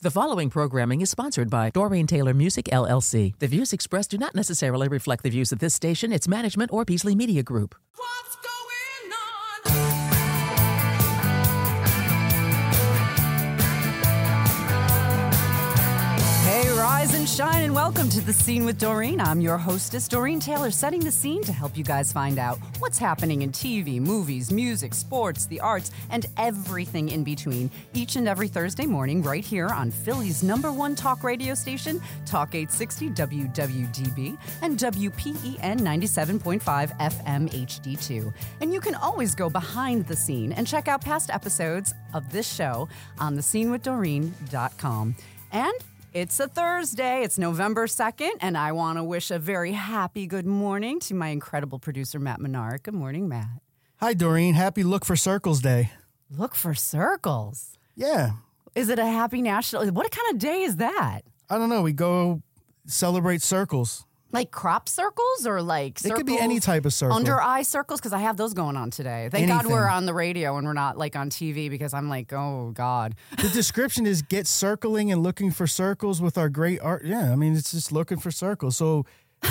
The following programming is sponsored by Doreen Taylor Music, LLC. The views expressed do not necessarily reflect the views of this station, its management, or Beasley Media Group. What's going on? Hey, rise and shine, and welcome to The Scene with Doreen. I'm your hostess, Doreen Taylor, setting the scene to help you guys find out what's happening in TV, movies, music, sports, the arts, and everything in between each and every Thursday morning right here on Philly's #1 talk radio station, Talk 860 WWDB and WPEN 97.5 FM HD2. And you can always go behind the scene and check out past episodes of this show on thescenewithdoreen.com. And it's a Thursday. It's November 2nd, and I want to wish a very happy good morning to my incredible producer, Matt Menard. Good morning, Matt. Hi, Doreen. Happy Look for Circles Day. Look for circles. Yeah. Is it a happy national? What kind of day is that? I don't know. We go celebrate circles. Like crop circles or like circles? It could be any type of circle. Under eye circles? Because I have those going on today. Thank God we're on the radio and we're not like on TV because I'm like, oh, God. The description is get circling and looking for circles with our great art. Yeah, I mean, it's just looking for circles. So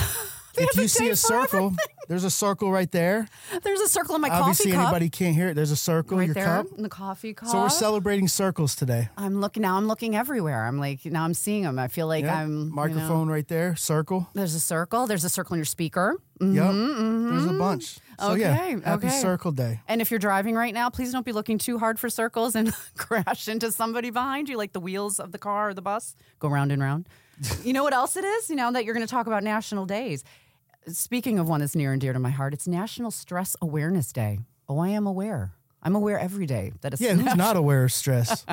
if you see a circle, there's a circle right there. There's a circle in my Obviously, coffee cup. anybody can't hear it. There's a circle in Right your there cup. in the coffee cup. So we're celebrating circles today. I'm looking everywhere. I'm like, now I'm seeing them. I feel like Yeah. I'm Microphone right there, circle. There's a circle. There's a circle in your speaker. Yep. There's a bunch. So Okay, happy okay. Circle Day. And if you're driving right now, please don't be looking too hard for circles and crash into somebody behind you, like the wheels of the car or the bus go round and round. You know what else it is? You know, that you're going to talk about national days. Speaking of one that's near and dear to my heart, it's National Stress Awareness Day. Oh, I am aware. I'm aware every day that it's Yeah, who's not aware of stress?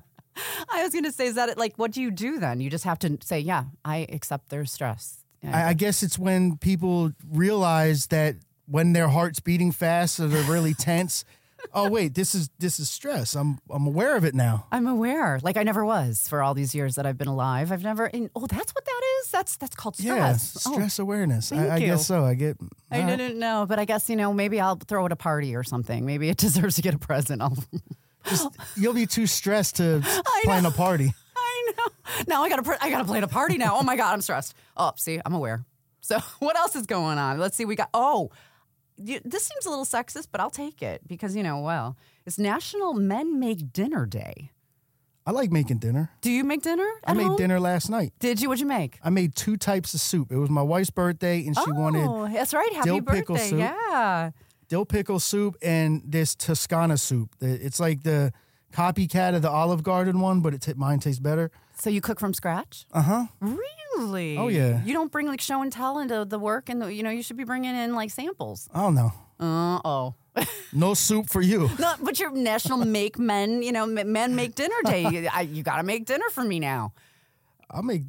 I was going to say, is that it, like, what do you do then? You just have to say, yeah, I accept their stress. I guess it's when people realize that when their heart's beating fast or they're really tense. Oh wait, this is stress. I'm aware of it now. I'm aware. Like I never was for all these years that I've been alive. I've never. That's what that is. That's called stress. Yeah, stress awareness. thank I you. guess so. I didn't know, but I guess maybe I'll throw it a party or something. Maybe it deserves to get a present. You'll be too stressed to plan a party. I know. Now I gotta plan a party now. Oh my God, I'm stressed. Oh, see, I'm aware. So what else is going on? Let's see. We got. This seems a little sexist, but I'll take it because, it's National Men Make Dinner Day. I like making dinner. Do you make dinner at I made home? dinner last night. Did you? What'd you make? I made 2 types of soup. It was my wife's birthday, and she wanted that's right. Happy dill birthday. pickle soup. Yeah. dill pickle soup and this Toscana soup. It's like the copycat of the Olive Garden one, but mine tastes better. So you cook from scratch? Uh-huh. Really? Oh, yeah. You don't bring like show and tell into the work and you should be bringing in like samples. Oh, no. Uh-oh. No soup for you. No, but your National Make Men, Men Make Dinner Day. You got to make dinner for me now. You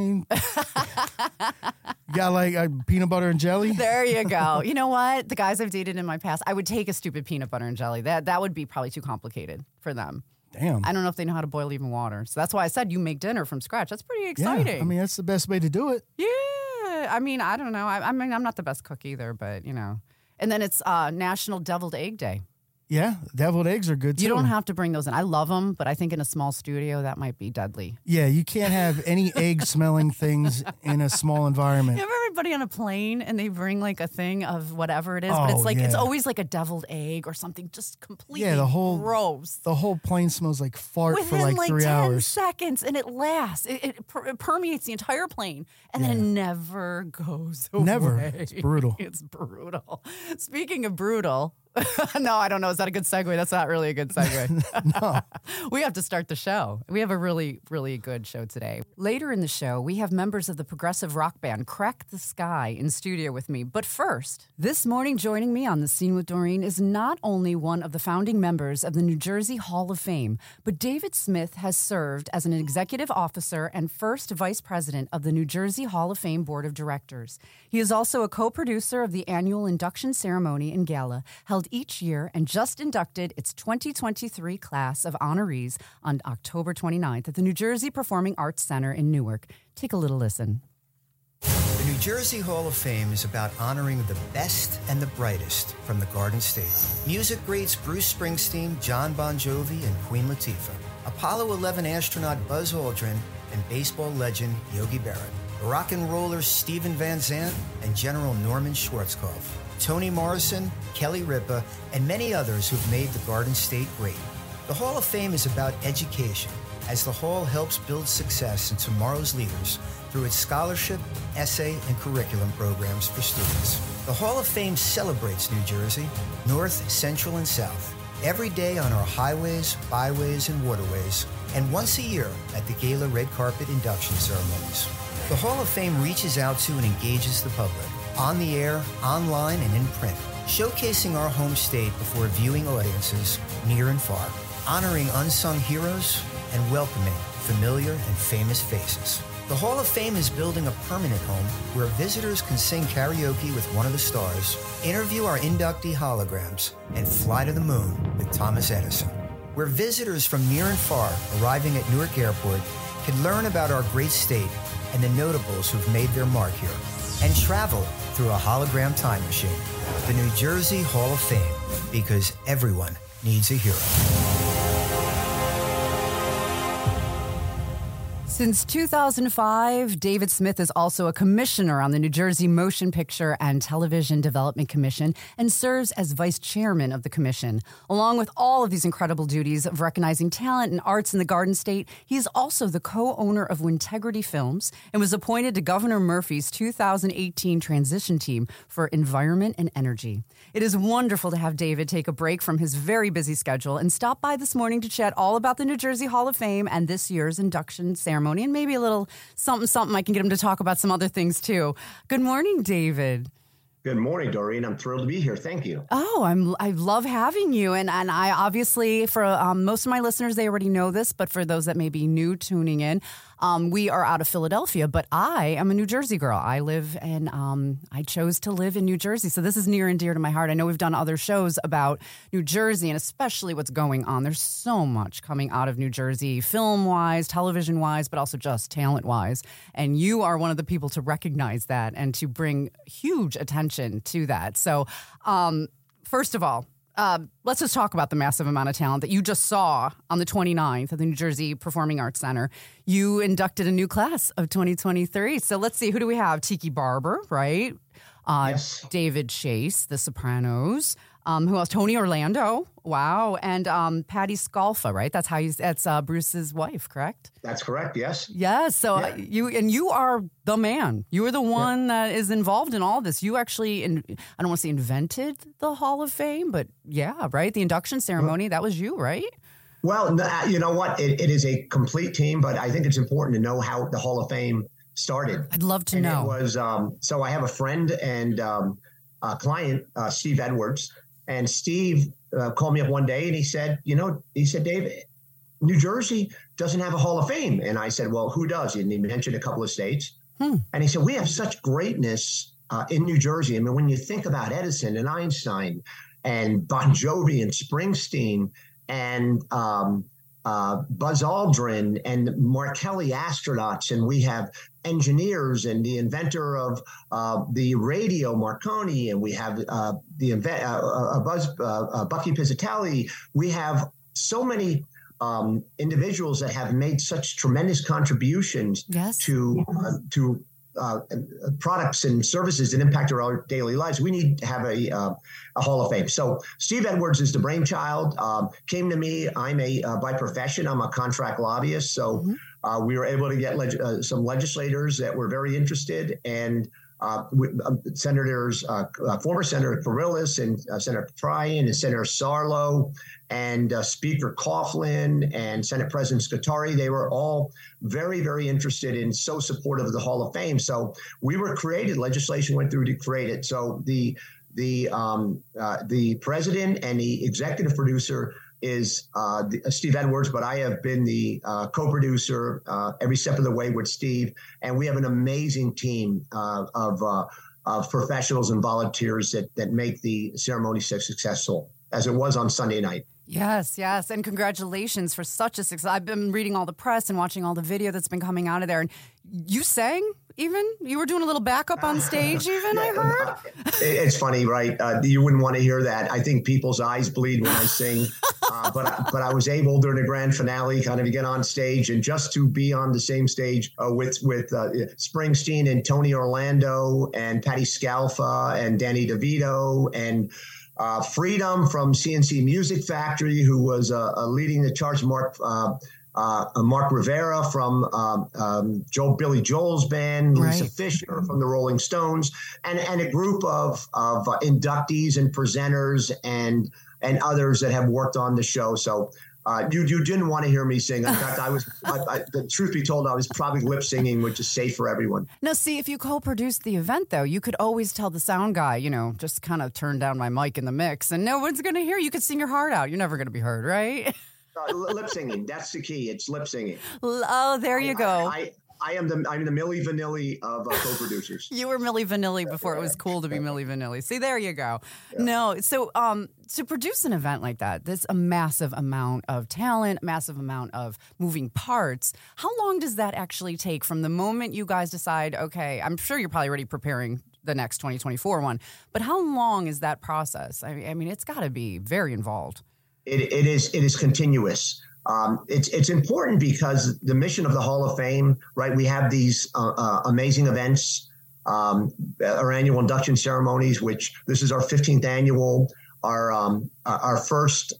got like peanut butter and jelly? There you go. You know what? The guys I've dated in my past, I would take a stupid peanut butter and jelly. That would be probably too complicated for them. Damn. I don't know if they know how to boil even water. So that's why I said you make dinner from scratch. That's pretty exciting. Yeah, that's the best way to do it. Yeah. I don't know. I'm not the best cook either, but, And then it's National Deviled Egg Day. Yeah, deviled eggs are good, too. You don't have to bring those in. I love them, but I think in a small studio, that might be deadly. Yeah, you can't have any egg-smelling things in a small environment. You have everybody on a plane, and they bring, like, a thing of whatever it is, but it's like it's always like a deviled egg or something just completely gross. The whole plane smells like fart Within for like 3 10 hours. seconds, and it lasts. It permeates the entire plane, and then it never goes away. Never. It's brutal. It's brutal. Speaking of brutal... No, I don't know. Is that a good segue? That's not really a good segue. No. We have to start the show. We have a really, really good show today. Later in the show, we have members of the progressive rock band Crack the Skye in studio with me. But first, this morning joining me on The Scene with Doreen is not only one of the founding members of the New Jersey Hall of Fame, but David Smith has served as an executive officer and first vice president of the New Jersey Hall of Fame Board of Directors. He is also a co-producer of the annual induction ceremony and gala held each year and just inducted its 2023 class of honorees on October 29th at the New Jersey Performing Arts Center in Newark. Take a little listen. The New Jersey Hall of Fame is about honoring the best and the brightest from the Garden State. Music greats Bruce Springsteen, John Bon Jovi, and Queen Latifah. Apollo 11 astronaut Buzz Aldrin, and baseball legend Yogi Berra. Rock and rollers Steven Van Zandt and General Norman Schwarzkopf. Toni Morrison, Kelly Ripa, and many others who've made the Garden State great. The Hall of Fame is about education, as the Hall helps build success in tomorrow's leaders through its scholarship, essay, and curriculum programs for students. The Hall of Fame celebrates New Jersey, North, Central, and South, every day on our highways, byways, and waterways, and once a year at the Gala Red Carpet induction ceremonies. The Hall of Fame reaches out to and engages the public, on the air, online, and in print, showcasing our home state before viewing audiences near and far, honoring unsung heroes, and welcoming familiar and famous faces. The Hall of Fame is building a permanent home where visitors can sing karaoke with one of the stars, interview our inductee holograms, and fly to the moon with Thomas Edison. Where visitors from near and far arriving at Newark Airport can learn about our great state and the notables who've made their mark here, and travel through a hologram time machine. The New Jersey Hall of Fame, because everyone needs a hero. Since 2005, David Smith is also a commissioner on the New Jersey Motion Picture and Television Development Commission and serves as vice chairman of the commission. Along with all of these incredible duties of recognizing talent and arts in the Garden State, he is also the co-owner of Wintegrity Films and was appointed to Governor Murphy's 2018 transition team for environment and energy. It is wonderful to have David take a break from his very busy schedule and stop by this morning to chat all about the New Jersey Hall of Fame and this year's induction ceremony. And maybe a little something I can get him to talk about some other things too. Good morning, David. Good morning, Doreen. I'm thrilled to be here. Thank you. Oh, I love having you. And I obviously, for most of my listeners, they already know this, but for those that may be new tuning in, we are out of Philadelphia, but I am a New Jersey girl. I live and I chose to live in New Jersey. So this is near and dear to my heart. I know we've done other shows about New Jersey and especially what's going on. There's so much coming out of New Jersey, film-wise, television-wise, but also just talent-wise. And you are one of the people to recognize that and to bring huge attention to that. So first of all, let's just talk about the massive amount of talent that you just saw on the 29th at the New Jersey Performing Arts Center. You inducted a new class of 2023. So let's see, who do we have? Tiki Barber, right? Yes. David Chase, The Sopranos. Who else? Tony Orlando. Wow. And Patty Scolfa, right? That's Bruce's wife, correct? That's correct. Yes. Yes. So you are the man. You are the one that is involved in all this. You actually, I don't want to say invented the Hall of Fame, but yeah, right? The induction ceremony, that was you, right? Well, you know what? It is a complete team, but I think it's important to know how the Hall of Fame started. I'd love to know. It was, so I have a friend and a client, Steve Edwards. And Steve called me up one day and he said, Dave, New Jersey doesn't have a Hall of Fame. And I said, well, who does? And he mentioned a couple of states. And he said, we have such greatness in New Jersey. I mean, when you think about Edison and Einstein and Bon Jovi and Springsteen and Buzz Aldrin and Mark Kelly astronauts, and we have engineers and the inventor of the radio, Marconi, and we have Bucky Pizzatelli. We have so many individuals that have made such tremendous contributions to products and services that impact our daily lives. We need to have a Hall of Fame. So Steve Edwards is the brainchild, came to me. I'm by profession, I'm a contract lobbyist. So we were able to get some legislators that were very interested, and senators, former Senator Perillis and Senator Tryon and Senator Sarlo and Speaker Coughlin and Senate President Scutari. They were all very, very interested and so supportive of the Hall of Fame. So we were created. Legislation went through to create it. So the president and the executive producer is Steve Edwards, but I have been the co-producer every step of the way with Steve, and we have an amazing team of professionals and volunteers that make the ceremony so successful, as it was on Sunday night. Yes, and congratulations for such a success. I've been reading all the press and watching all the video that's been coming out of there, and you sang even? You were doing a little backup on stage even, I heard? It's funny, right? You wouldn't want to hear that. I think people's eyes bleed when I sing. but I was able during the grand finale kind of to get on stage and just to be on the same stage with Springsteen and Tony Orlando and Patti Scialfa and Danny DeVito and Freedom from CNC Music Factory, who was leading the charge, Mark Rivera from Billy Joel's band, Lisa Fisher from the Rolling Stones, and a group of inductees and presenters and others that have worked on the show. So you didn't want to hear me sing. In fact, the truth be told, I was probably lip singing, which is safe for everyone. Now, see, if you co-produced the event, though, you could always tell the sound guy, just kind of turn down my mic in the mix and no one's going to hear you. You could sing your heart out. You're never going to be heard, right? Lip singing. That's the key. It's lip singing. Oh, there you go. I'm the Milli Vanilli of co-producers. You were Milli Vanilli before it was cool to be Milli Vanilli. See, there you go. Yeah. No, so to produce an event like that, there's a massive amount of talent, massive amount of moving parts. How long does that actually take from the moment you guys decide, okay, I'm sure you're probably already preparing the next 2024 one, but how long is that process? I mean, it's got to be very involved. It is continuous. It's important because the mission of the Hall of Fame, right? We have these amazing events, our annual induction ceremonies, which this is our 15th annual. Our first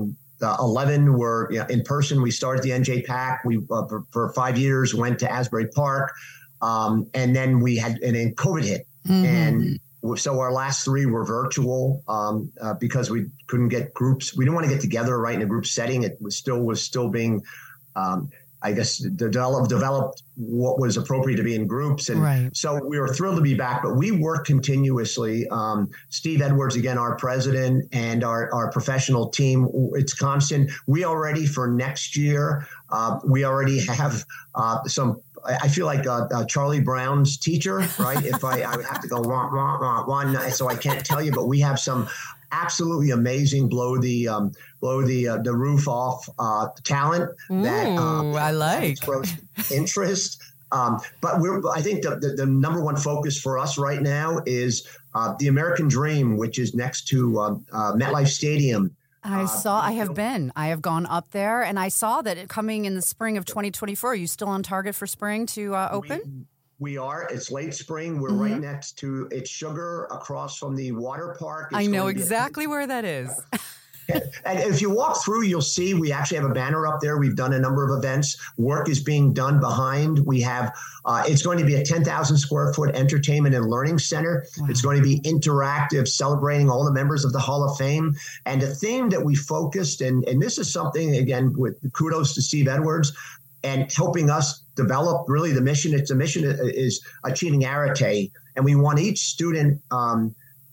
11 were in person. We started the NJPAC. We for 5 years went to Asbury Park, and then then COVID hit, and so our last 3 were virtual because we couldn't get groups. We didn't want to get together right in a group setting. It was still being, I guess, developed what was appropriate to be in groups. And so we were thrilled to be back, but we work continuously. Steve Edwards, again, our president, and our professional team, it's constant. We already, for next year, we already have some. I feel like Charlie Brown's teacher, right? If I would have to go one, so I can't tell you, but we have some absolutely amazing blow the roof off talent that I like interest. But I think the number one focus for us right now is the American Dream, which is next to MetLife Stadium. I have gone up there, and I saw that coming in the spring of 2024. Are you still on target for spring to open? We are. It's late spring. We're right next to It's Sugar, across from the water park. I know exactly where that is. And if you walk through, you'll see we actually have a banner up there. We've done a number of events. Work is being done behind. We have, it's going to be a 10,000 square foot entertainment and learning center. Wow. It's going to be interactive, celebrating all the members of the Hall of Fame. And the theme that we focused, and this is something, again, with kudos to Steve Edwards, and helping us develop really the mission. It's a mission is achieving arete. And we want each student and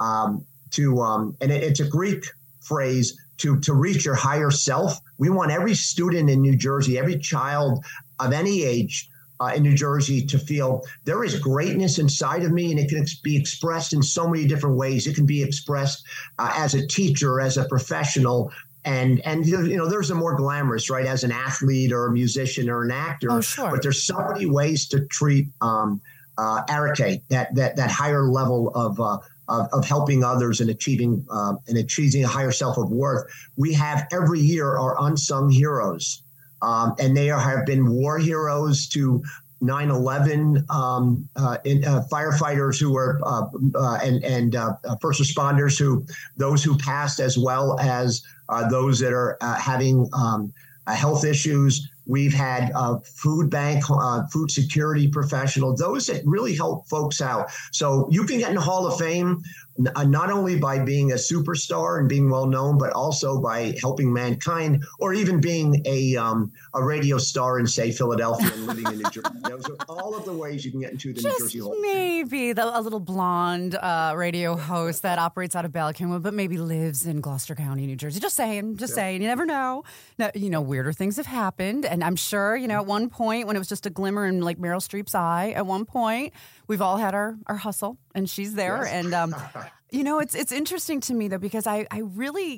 it's a Greek phrase, to reach your higher self. We want every student in New Jersey, every child of any age in New Jersey to feel there is greatness inside of me, and it can be expressed in so many different ways. It can be expressed as a teacher, as a professional, and there's a more glamorous, right, as an athlete or a musician or an actor. Oh, sure. But there's so many ways to treat arete, that higher level of helping others and achieving a higher self of worth. We have every year our unsung heroes, and they have been war heroes to 9/11, firefighters who were and first responders those who passed, as well as those that are having health issues. We've had food bank, food security professionals, those that really help folks out. So you can get in the Hall of Fame not only by being a superstar and being well known, but also by helping mankind, or even being a radio star in, say, Philadelphia and living in New Jersey. Those are all of the ways you can get into the New Jersey Hall of Fame. Maybe a little blonde radio host that operates out of Bala Cynwyd, but maybe lives in Gloucester County, New Jersey. Just saying. You never know. Now, weirder things have happened. And I'm sure, at one point when it was just a glimmer in like Meryl Streep's eye, at one point, we've all had our hustle, and she's there. Yes. And, it's interesting to me, though, because I really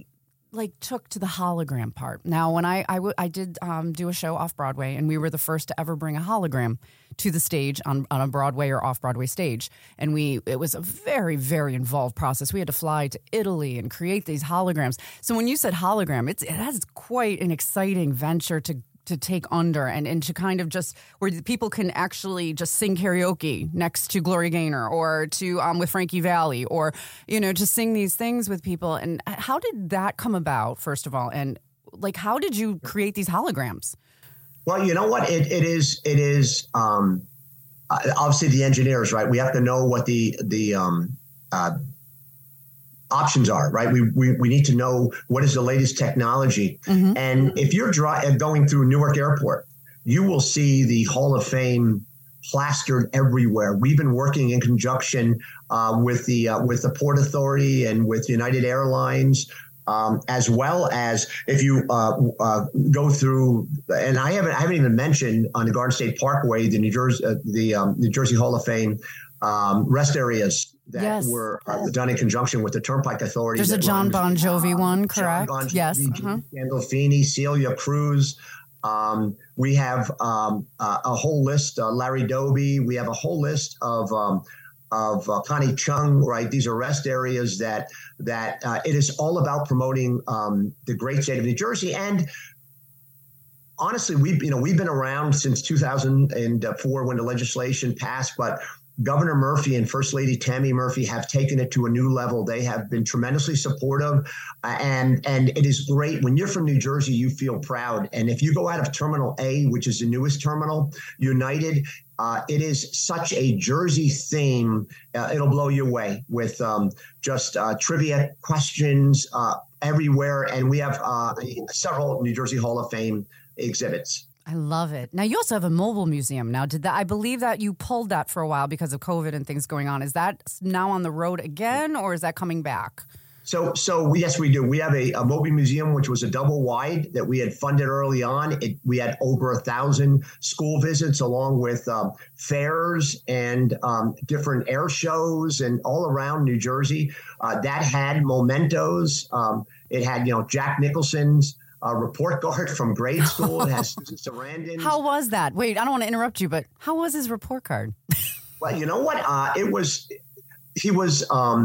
took to the hologram part. Now, when I did do a show off Broadway, and we were the first to ever bring a hologram to the stage on a Broadway or off Broadway stage, and it was a very, very involved process. We had to fly to Italy and create these holograms. So when you said hologram, it has quite an exciting venture to take under and to kind of just where people can actually just sing karaoke next to Gloria Gaynor or to with Frankie Valli, or just sing these things with people. And how did that come about, first of all? And how did you create these holograms? Well, you know what? It is obviously the engineers, right? We have to know what the options are, right? We need to know what is the latest technology. Mm-hmm. And if you're going through Newark Airport, you will see the Hall of Fame plastered everywhere. We've been working in conjunction with the Port Authority and with United Airlines, as well as if you go through, and I haven't even mentioned on the Garden State Parkway, the New Jersey Hall of Fame rest areas that were done in conjunction with the Turnpike Authority. There's a John Bon Jovi one, correct? John Bon Jovi, yes. Gandolfini, Celia Cruz. We have a whole list, Larry Doby. We have a whole list of Connie Chung, right? These are rest areas that it is all about promoting the great state of New Jersey. And honestly, we've been around since 2004 when the legislation passed, but Governor Murphy and First Lady Tammy Murphy have taken it to a new level. They have been tremendously supportive, and it is great. When you're from New Jersey, you feel proud. And if you go out of Terminal A, which is the newest terminal, United, it is such a Jersey theme. It'll blow you away with just trivia questions everywhere. And we have several New Jersey Hall of Fame exhibits. I love it. Now, you also have a mobile museum. Now, I believe that you pulled that for a while because of COVID and things going on. Is that now on the road again, or is that coming back? So yes, we do. We have a mobile museum, which was a double wide that we had funded early on. We had over 1,000 school visits, along with fairs and different air shows and all around New Jersey. That had mementos. It had, Jack Nicholson's report card from grade school. It has Susan Sarandon. How was that? Wait, I don't want to interrupt you, but how was his report card? Well, you know what? He was,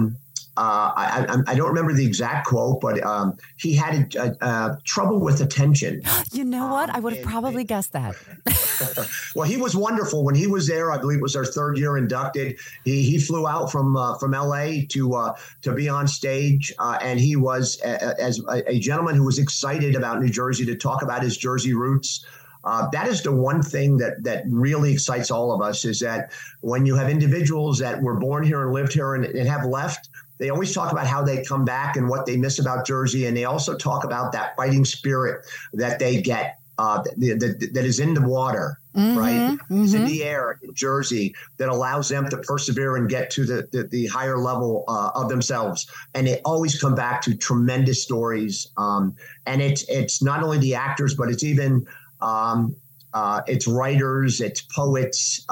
I don't remember the exact quote, but he had trouble with attention. You know what? I would have probably guessed that. Well, he was wonderful when he was there. I believe it was our third year inducted. He flew out from LA to be on stage, and he was as a gentleman who was excited about New Jersey to talk about his Jersey roots. That is the one thing that really excites all of us, is that when you have individuals that were born here and lived here and have left, they always talk about how they come back and what they miss about Jersey. And they also talk about that fighting spirit that they get that is in the water, right? Mm-hmm. It's in the air in Jersey that allows them to persevere and get to the higher level of themselves. And they always come back to tremendous stories. And it's not only the actors, but it's even it's writers, it's poets.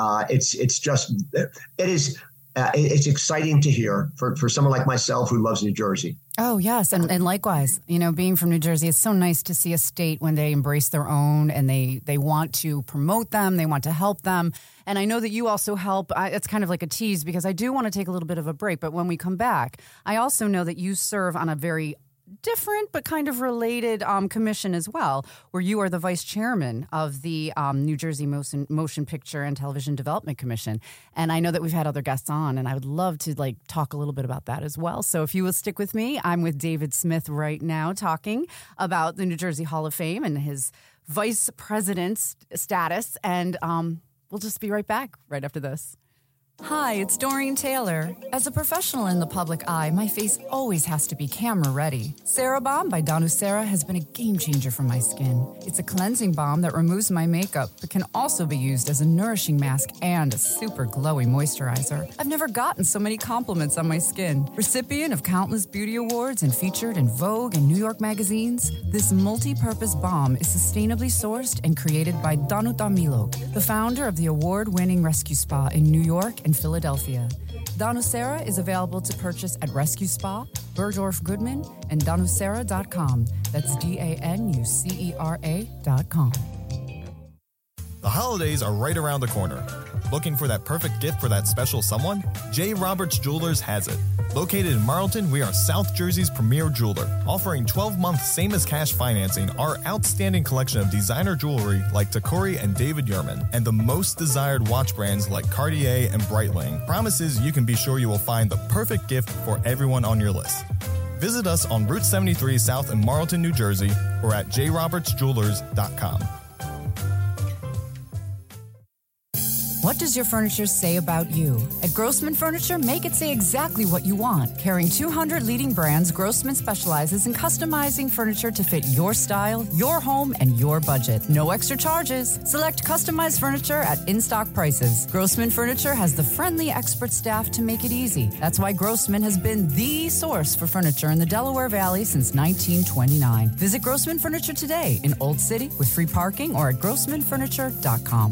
It's exciting to hear for someone like myself who loves New Jersey. Oh, yes. And likewise, being from New Jersey, it's so nice to see a state when they embrace their own and they want to promote them. They want to help them. And I know that you also help. It's kind of like a tease because I do want to take a little bit of a break. But when we come back, I also know that you serve on a very different but kind of related commission as well, where you are the vice chairman of the New Jersey Motion Picture and Television Development Commission. And I know that we've had other guests on, and I would love to talk a little bit about that as well. So if you will stick with me, I'm with David Smith right now talking about the New Jersey Hall of Fame and his vice president status. And we'll just be right back right after this. Hi, it's Doreen Taylor. As a professional in the public eye, my face always has to be camera ready. CeraBalm by Danusera has been a game changer for my skin. It's a cleansing balm that removes my makeup, but can also be used as a nourishing mask and a super glowy moisturizer. I've never gotten so many compliments on my skin. Recipient of countless beauty awards and featured in Vogue and New York magazines, this multi-purpose balm is sustainably sourced and created by Danuta Milok, the founder of the award-winning Rescue Spa in New York in Philadelphia. Danusera is available to purchase at Rescue Spa, Bergdorf Goodman, and danusera.com. That's DANUCERA.com. The holidays are right around the corner. Looking for that perfect gift for that special someone? J. Roberts Jewelers has it. Located in Marlton, we are South Jersey's premier jeweler, offering 12-month same-as-cash financing, our outstanding collection of designer jewelry like Tacori and David Yurman, and the most desired watch brands like Cartier and Breitling, promises you can be sure you will find the perfect gift for everyone on your list. Visit us on Route 73 South in Marlton, New Jersey, or at jrobertsjewelers.com. What does your furniture say about you? At Grossman Furniture, make it say exactly what you want. Carrying 200 leading brands, Grossman specializes in customizing furniture to fit your style, your home, and your budget. No extra charges. Select customized furniture at in-stock prices. Grossman Furniture has the friendly expert staff to make it easy. That's why Grossman has been the source for furniture in the Delaware Valley since 1929. Visit Grossman Furniture today in Old City with free parking or at grossmanfurniture.com.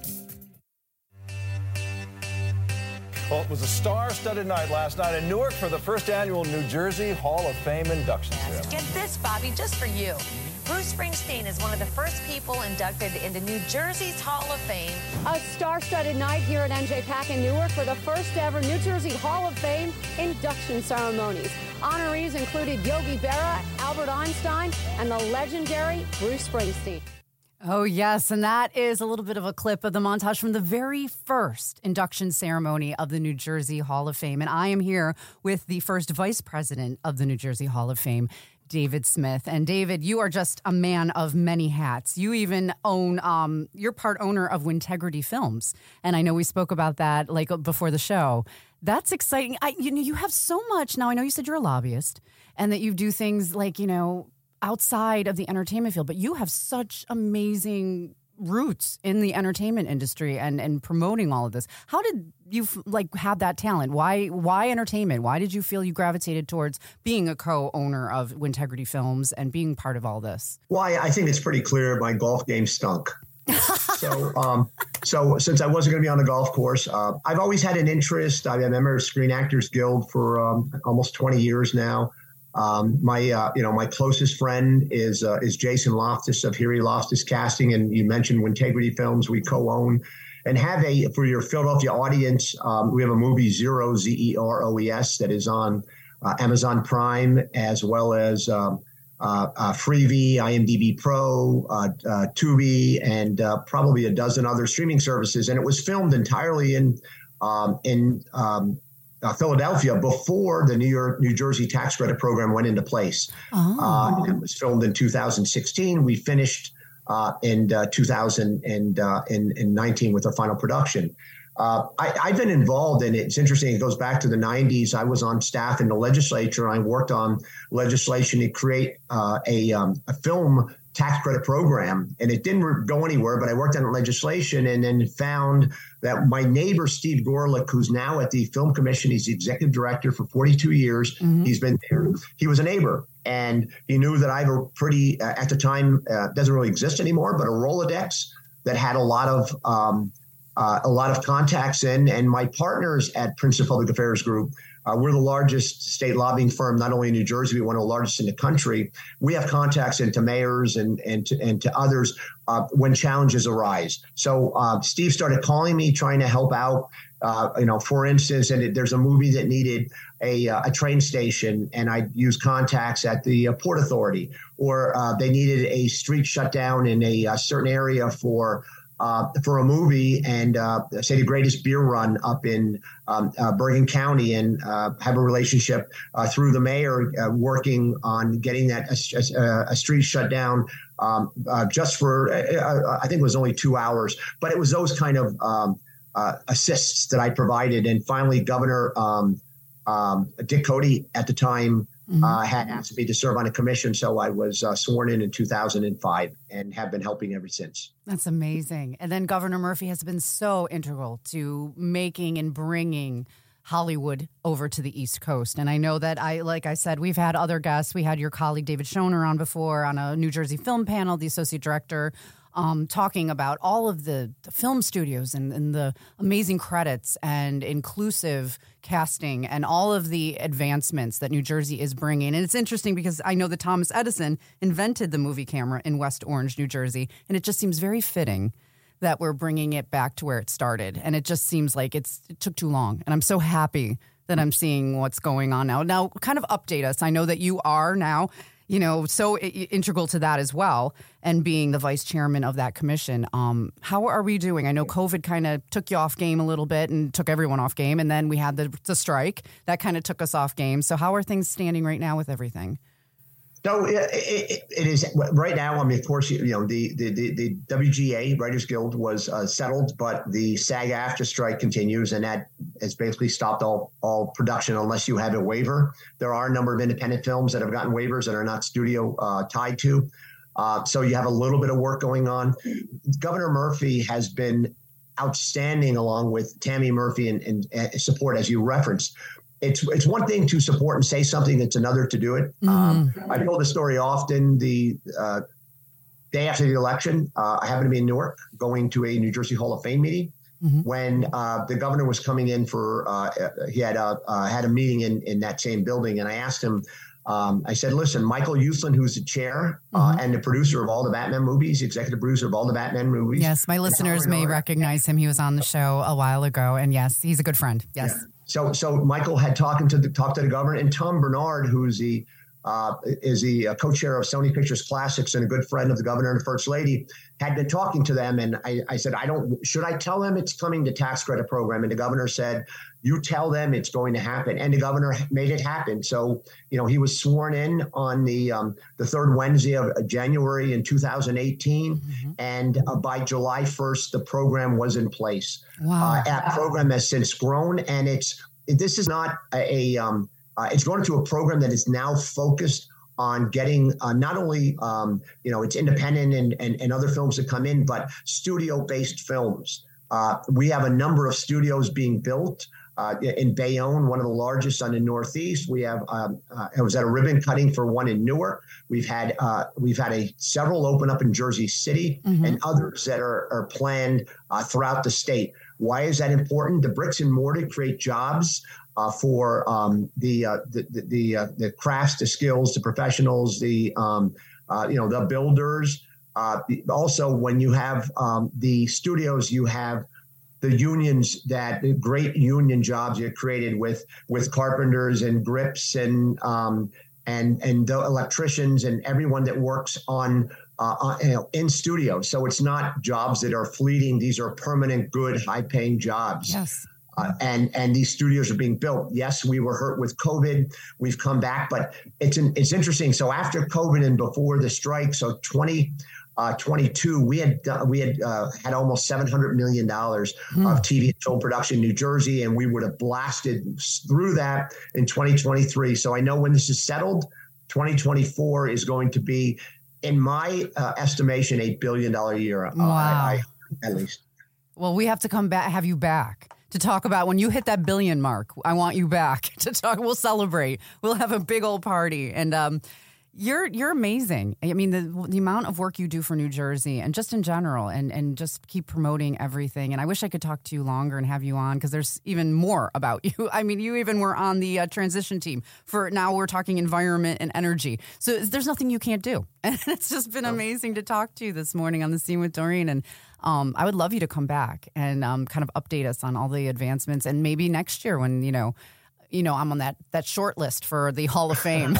Well, it was a star-studded night last night in Newark for the first annual New Jersey Hall of Fame induction ceremony. Get this, Bobby, just for you. Bruce Springsteen is one of the first people inducted into New Jersey's Hall of Fame. A star-studded night here at NJPAC in Newark for the first ever New Jersey Hall of Fame induction ceremonies. Honorees included Yogi Berra, Albert Einstein, and the legendary Bruce Springsteen. Oh, yes, and that is a little bit of a clip of the montage from the very first induction ceremony of the New Jersey Hall of Fame. And I am here with the first vice president of the New Jersey Hall of Fame, David Smith. And David, you are just a man of many hats. You even own, you're part owner of Wintegrity Films. And I know we spoke about that like before the show. That's exciting. You have so much. Now, I know you said you're a lobbyist and that you do things like, outside of the entertainment field, but you have such amazing roots in the entertainment industry and promoting all of this. How did you have that talent? Why entertainment? Why did you feel you gravitated towards being a co-owner of Wintegrity Films and being part of all this? Well, I think it's pretty clear my golf game stunk. So since I wasn't going to be on the golf course, I've always had an interest. I'm a member of Screen Actors Guild for almost 20 years now. My closest friend is Jason Loftus of Huey Loftus Casting, and you mentioned Wintegrity Films. We co-own and have for your Philadelphia audience. We have a movie Zero, Zeroes, that is on Amazon Prime, as well as Freevee, IMDb Pro, Tubi, and probably a dozen other streaming services. And it was filmed entirely in Philadelphia before the New Jersey tax credit program went into place. It was filmed in 2016. We finished in 2019 with our final production. I've been involved in it. It's interesting. It goes back to the 90s. I was on staff in the legislature. I worked on legislation to create a film tax credit program, and it didn't go anywhere, but I worked on legislation and then found that my neighbor, Steve Gorlick, who's now at the Film Commission, he's the executive director for 42 years. Mm-hmm. He's been there. He was a neighbor, and he knew that I have a pretty, at the time, doesn't really exist anymore, but a Rolodex that had a lot of contacts in, and my partners at Princeton Public Affairs Group, we're the largest state lobbying firm, not only in New Jersey, but one of the largest in the country. We have contacts into mayors and to others when challenges arise. So Steve started calling me, trying to help out. For instance, and there's a movie that needed a train station, and I used contacts at the Port Authority, or they needed a street shut down in a certain area for a movie, and say the Greatest Beer Run up in Bergen County, and have a relationship through the mayor working on getting that a street shut down just for I think it was only 2 hours, but it was those kind of assists that I provided. And finally, Governor Dick Cody at the time had asked me to serve on a commission. So I was sworn in 2005 and have been helping ever since. That's amazing. And then Governor Murphy has been so integral to making and bringing Hollywood over to the East Coast. And I know that like I said, we've had other guests. We had your colleague David Schoner on before on a New Jersey film panel, the associate director talking about all of the film studios and the amazing credits and inclusive casting and all of the advancements that New Jersey is bringing. And it's interesting because I know that Thomas Edison invented the movie camera in West Orange, New Jersey, and it just seems very fitting that we're bringing it back to where it started. And it just seems like it took too long. And I'm so happy that I'm seeing what's going on now. Now, kind of update us. I know that you are now, so integral to that as well, and being the vice chairman of that commission. How are we doing? I know COVID kind of took you off game a little bit and took everyone off game. And then we had the strike that kind of took us off game. So how are things standing right now with everything? So it is right now. I mean, of course, the WGA Writers Guild was settled, but the SAG-AFTRA strike continues, and that has basically stopped all production unless you have a waiver. There are a number of independent films that have gotten waivers that are not studio tied to. So you have a little bit of work going on. Governor Murphy has been outstanding, along with Tammy Murphy and support, as you referenced. It's one thing to support and say something. It's another to do it. I told the story often. The day after the election, I happened to be in Newark going to a New Jersey Hall of Fame meeting when the governor was coming in for he had a meeting in that same building. And I asked him, I said, listen, Michael Uslan, who's the chair and the producer of all the Batman movies, executive producer of all the Batman movies. Yes, my listeners may recognize him. He was on the show a while ago. And yes, he's a good friend. Yes. Yeah. So Michael had talked to the governor, and Tom Bernard, who's the co-chair of Sony Pictures Classics and a good friend of the governor and the first lady, had been talking to them. And I said, should I tell them it's coming to tax credit program? And the governor said, you tell them it's going to happen. And the governor made it happen. So, he was sworn in on the third Wednesday of January in 2018. And by July 1st, the program was in place. Wow. That program has since grown, and this is not it's going to a program that is now focused on getting not only, it's independent and other films that come in, but studio-based films. We have a number of studios being built in Bayonne, one of the largest on the Northeast. We have I was at a ribbon cutting for one in Newark. We've had several open up in Jersey City and others that are planned throughout the state. Why is that important? The bricks and mortar create jobs for the crafts, the skills, the professionals, the builders. Also, when you have the studios, you have the unions, that the great union jobs get created with carpenters and grips and the electricians and everyone that works on in studios. So it's not jobs that are fleeting. These are permanent, good, high-paying jobs. Yes. And these studios are being built. Yes, we were hurt with COVID. We've come back, but it's interesting. So after COVID and before the strike, so 2022, we had almost $700 million of TV and film production in New Jersey, and we would have blasted through that in 2023. So I know when this is settled, 2024 is going to be, in my estimation, $8 billion a year. Wow. At least. Well, we have to have you back to talk about when you hit that billion mark. I want you back to talk. We'll celebrate. We'll have a big old party. And you're amazing. I mean, the amount of work you do for New Jersey and just in general, and just keep promoting everything. And I wish I could talk to you longer and have you on, because there's even more about you. I mean, you even were on the transition team for, now we're talking environment and energy. So there's nothing you can't do. And it's just been amazing to talk to you this morning on The Scene with Doreen. And I would love you to come back and kind of update us on all the advancements, and maybe next year when, I'm on that short list for the Hall of Fame.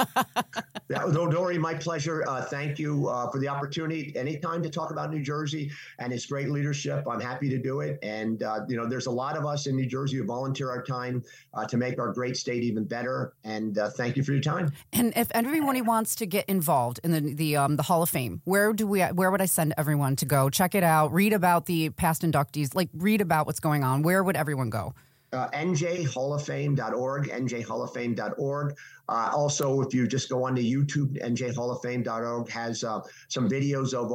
Doreen, my pleasure. Thank you for the opportunity anytime to talk about New Jersey and its great leadership. I'm happy to do it. And, there's a lot of us in New Jersey who volunteer our time to make our great state even better. And thank you for your time. And if everybody wants to get involved in the Hall of Fame, where would I send everyone to go? Check it out. Read about the past inductees, read about what's going on. Where would everyone go? njhalloffame.org, njhalloffame.org. Also, if you just go on to YouTube, njhalloffame.org has some videos of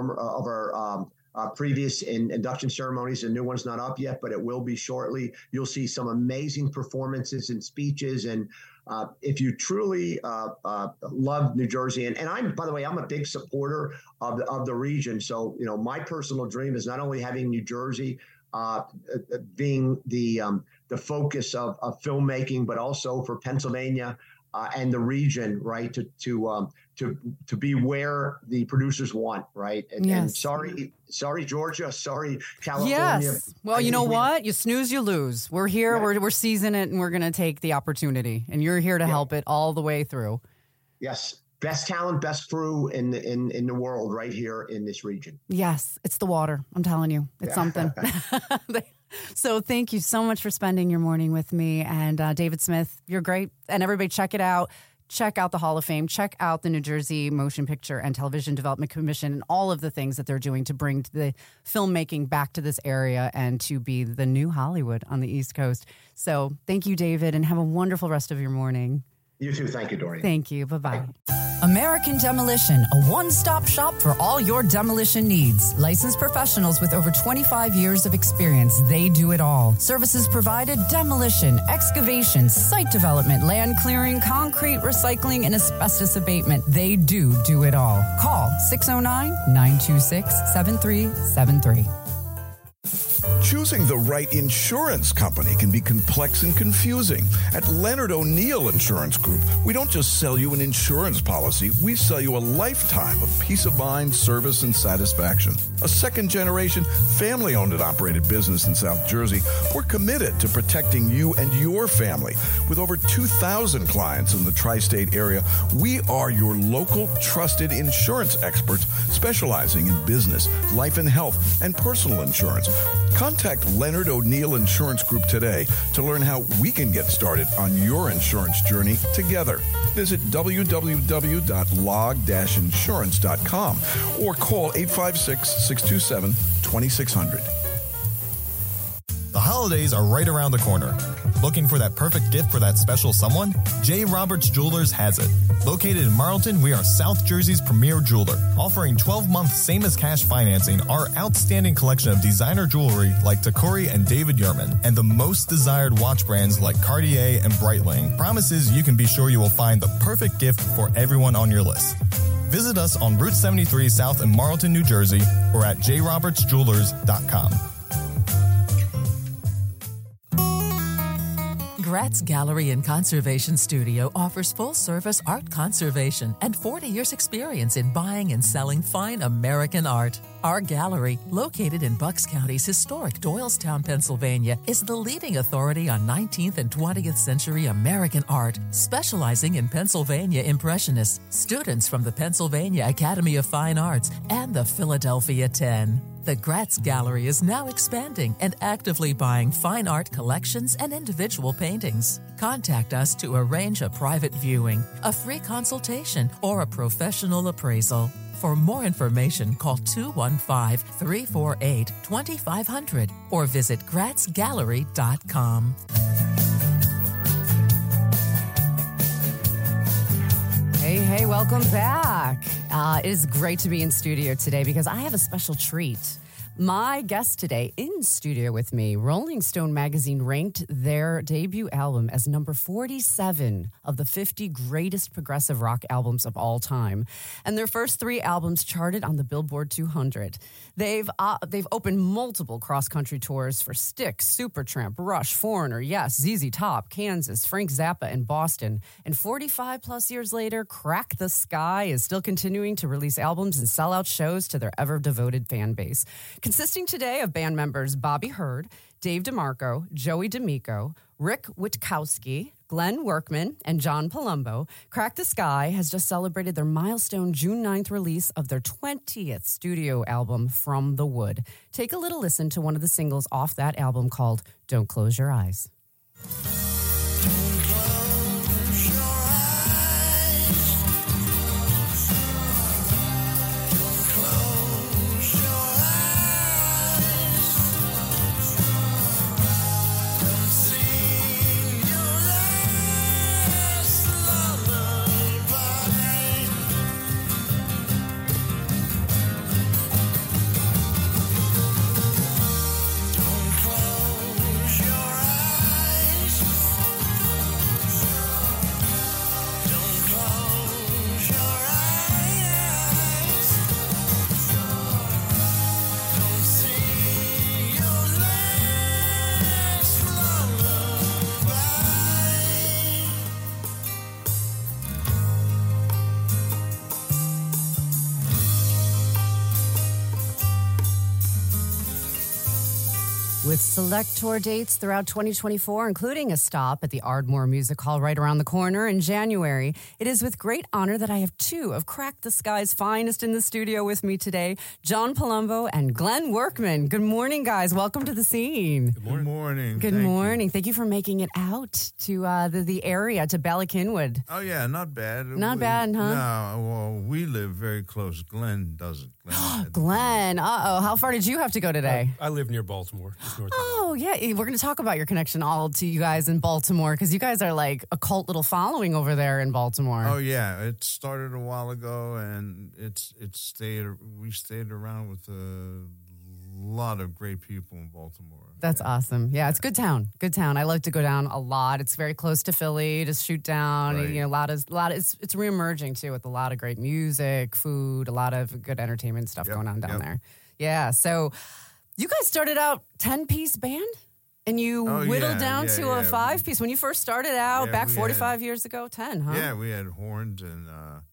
our previous induction ceremonies. The new one's not up yet, but it will be shortly. You'll see some amazing performances and speeches and if you truly love New Jersey, and I'm, by the way, I'm a big supporter of the region. So, my personal dream is not only having New Jersey being the focus of filmmaking, but also for Pennsylvania and the region, right, to be where the producers want, right? And sorry, Georgia, sorry, California. Yes. Well, you know what? You snooze, you lose. We're here. Yeah. We're seizing it, and we're going to take the opportunity. And you're here to help it all the way through. Yes. Best talent, best crew in the world right here in this region. Yes. It's the water. I'm telling you. It's something. So thank you so much for spending your morning with me. And David Smith, you're great. And everybody check it out. Check out the Hall of Fame. Check out the New Jersey Motion Picture and Television Development Commission and all of the things that they're doing to bring the filmmaking back to this area and to be the new Hollywood on the East Coast. So thank you, David, and have a wonderful rest of your morning. You too. Thank you, Doreen. Thank you. Bye-bye. American Demolition, a one-stop shop for all your demolition needs. Licensed professionals with over 25 years of experience. They do it all. Services provided: demolition, excavation, site development, land clearing, concrete recycling, and asbestos abatement. They do it all. Call 609-926-7373. Choosing the right insurance company can be complex and confusing. At Leonard O'Neill Insurance Group, we don't just sell you an insurance policy, we sell you a lifetime of peace of mind, service, and satisfaction. A second-generation, family-owned and operated business in South Jersey, we're committed to protecting you and your family. With over 2,000 clients in the tri-state area, we are your local, trusted insurance experts specializing in business, life and health, and personal insurance. Contact Leonard O'Neill Insurance Group today to learn how we can get started on your insurance journey together. Visit www.log-insurance.com or call 856-627-2600. The holidays are right around the corner. Looking for that perfect gift for that special someone? J. Roberts Jewelers has it. Located in Marlton, we are South Jersey's premier jeweler, offering 12-month same-as-cash financing, our outstanding collection of designer jewelry like Tacori and David Yurman, and the most desired watch brands like Cartier and Breitling. Promises you can be sure you will find the perfect gift for everyone on your list. Visit us on Route 73 South in Marlton, New Jersey, or at jrobertsjewelers.com. Gratz Gallery and Conservation Studio offers full-service art conservation and 40 years experience in buying and selling fine American art. Our gallery, located in Bucks County's historic Doylestown, Pennsylvania, is the leading authority on 19th and 20th century American art, specializing in Pennsylvania Impressionists, students from the Pennsylvania Academy of Fine Arts, and the Philadelphia 10. The Gratz Gallery is now expanding and actively buying fine art collections and individual paintings. Contact us to arrange a private viewing, a free consultation, or a professional appraisal. For more information, call 215-348-2500 or visit gratzgallery.com. Hey, welcome back. It is great to be in studio today because I have a special treat. My guest today in studio with me, Rolling Stone magazine ranked their debut album as number 47 of the 50 greatest progressive rock albums of all time. And their first 3 albums charted on the Billboard 200. They've opened multiple cross-country tours for Styx, Supertramp, Rush, Foreigner, Yes, ZZ Top, Kansas, Frank Zappa, and Boston. And 45 plus years later, Crack the Sky is still continuing to release albums and sell out shows to their ever-devoted fan base. Consisting today of band members Bobby Hurd, Dave DeMarco, Joey D'Amico, Rick Witkowski, Glenn Workman, and John Palumbo, Crack the Sky has just celebrated their milestone June 9th release of their 20th studio album, From the Wood. Take a little listen to one of the singles off that album called Don't Close Your Eyes. With select tour dates throughout 2024, including a stop at the Ardmore Music Hall right around the corner in January, it is with great honor that I have two of Crack the Sky's finest in the studio with me today, John Palumbo and Glenn Workman. Good morning, guys. Welcome to the scene. Good morning. Good morning. Thank you for making it out to the area, to Bala Cynwyd. Oh, yeah, not bad. Not bad, huh? No, well, we live very close. Glenn doesn't. Glenn, how far did you have to go today? I live near Baltimore. Just north of Oh, yeah. We're going to talk about your connection all to you guys in Baltimore, because you guys are like a cult little following over there in Baltimore. Oh, yeah. It started a while ago, and we stayed around with a lot of great people in Baltimore. That's awesome. Yeah, it's a good town. Good town. I like to go down a lot. It's very close to Philly. Just shoot down. Right. You know, a lot. It's reemerging too, with a lot of great music, food, a lot of good entertainment stuff going on down there. Yeah. So, you guys started out 10-piece band, and you whittled down to a 5-piece when you first started out back 45 years ago. 10, huh? Yeah, we had horns and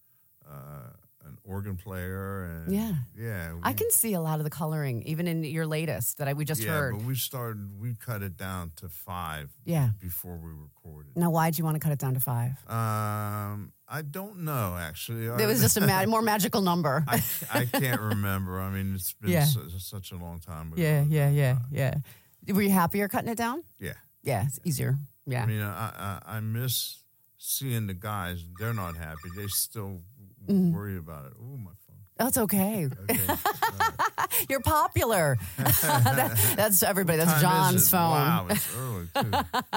an organ player, and I can see a lot of the coloring even in your latest that we just heard. But we cut it down to 5 before we recorded. Now, why'd you want to cut it down to 5? I don't know, actually. It was just a more magical number. I can't remember. I mean, it's been such a long time ago. Yeah. Were you happier cutting it down? Yeah. Yeah, it's easier. Yeah. I mean, I miss seeing the guys. They're not happy. They still worry about it. Oh, my phone. That's okay. You're popular. That's everybody. That's John's phone. Wow, it's early,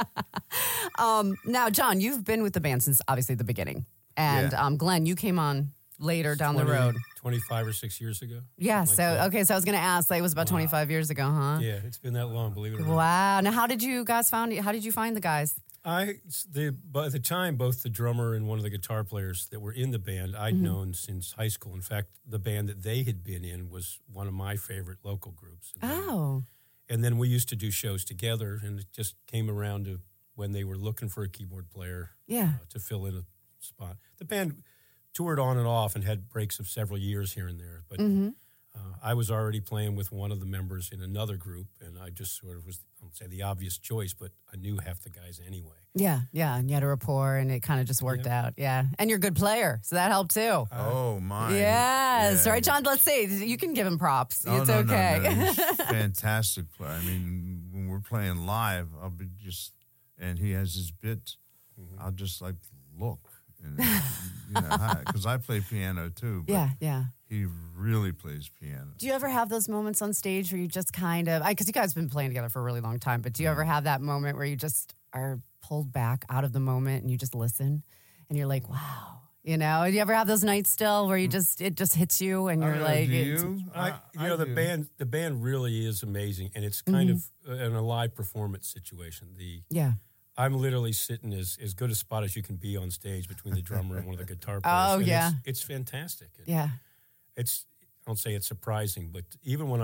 too. Now, John, you've been with the band since, obviously, the beginning. And Glenn, you came on later down the road. 25 or 6 years ago. Yeah, so I was going to ask, it was about 25 years ago, huh? Yeah, it's been that long, believe it or not. Wow. Now, how did you find the guys? By the time, both the drummer and one of the guitar players that were in the band, I'd known since high school. In fact, the band that they had been in was one of my favorite local groups. And then we used to do shows together, and it just came around to when they were looking for a keyboard player to fill in a spot. The band toured on and off and had breaks of several years here and there, but I was already playing with one of the members in another group, and I just sort of was, I won't say the obvious choice, but I knew half the guys anyway. Yeah, and you had a rapport, and it kind of just worked out. Yeah, and you're a good player, so that helped too. Oh, my. Yes, right, John, let's see. You can give him props. It's okay. No. He's a fantastic player. I mean, when we're playing live, I'll be and he has his bits, I'll just like look. Because I play piano too. But he really plays piano. Do you ever have those moments on stage where you just kind of, because you guys have been playing together for a really long time, but do you ever have that moment where you just are pulled back out of the moment and you just listen and you're like, wow. You know, do you ever have those nights still where it just hits you and you're like, do you? The band really is amazing, and it's kind of an alive performance situation. I'm literally sitting as good a spot as you can be on stage between the drummer and one of the guitar players. Oh, yeah. It's fantastic. I It's don't say it's surprising, but even when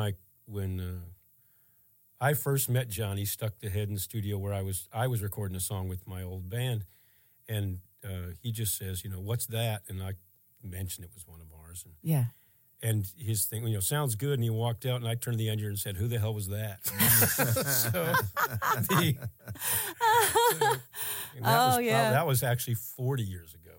I first met John, he stuck the head in the studio where I was recording a song with my old band, and he just says, what's that? And I mentioned it was one of ours. And his thing, sounds good. And he walked out, and I turned to the engineer and said, who the hell was that? That was actually 40 years ago.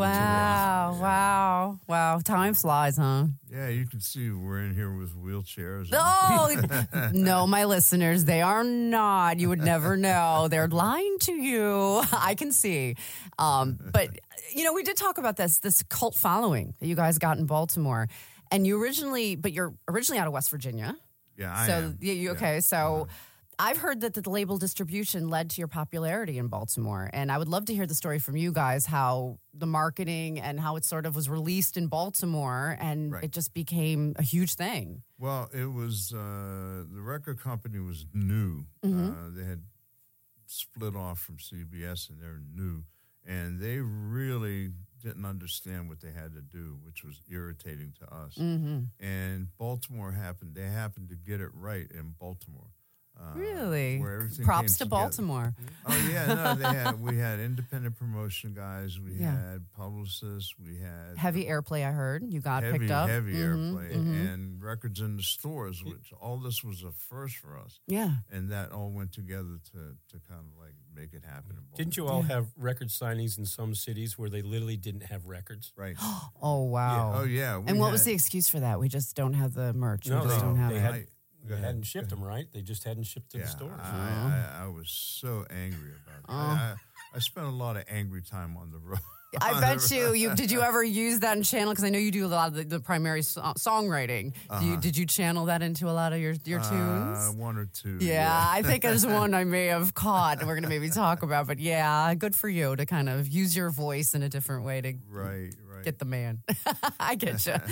Wow. Time flies, huh? Yeah, you can see we're in here with wheelchairs. Oh, no, my listeners, they are not. You would never know. They're lying to you. I can see. But, we did talk about this cult following that you guys got in Baltimore. And you're originally out of West Virginia. Yeah, I am. Okay. So I've heard that the label distribution led to your popularity in Baltimore. And I would love to hear the story from you guys, how the marketing and how it sort of was released in Baltimore and it just became a huge thing. Well, it was, the record company was new. They had split off from CBS and they're new. And they really didn't understand what they had to do, which was irritating to us. And Baltimore happened to get it right in Baltimore. Really? Where everything Props came to together. Baltimore. Oh yeah, no, we had independent promotion guys, we had publicists, we had Heavy airplay, I heard. You got heavy, picked up. heavy airplay, and records in the stores, which all this was a first for us. Yeah. And that all went together to kind of like make it happen in Baltimore. Didn't you all have record signings in some cities where they literally didn't have records? Right. Oh, wow. Yeah. Oh, yeah. And what was the excuse for that? We just don't have the merch. No, we just don't have they it. They hadn't shipped them, right? They just hadn't shipped to the stores. I was so angry about it. I spent a lot of angry time on the road. I bet you. Did you ever use that in channel? Because I know you do a lot of the primary songwriting. Did you channel that into a lot of your tunes? One or two. Yeah, I think there's one I may have caught and we're going to maybe talk about. But yeah, good for you to kind of use your voice in a different way to get the man. I get you.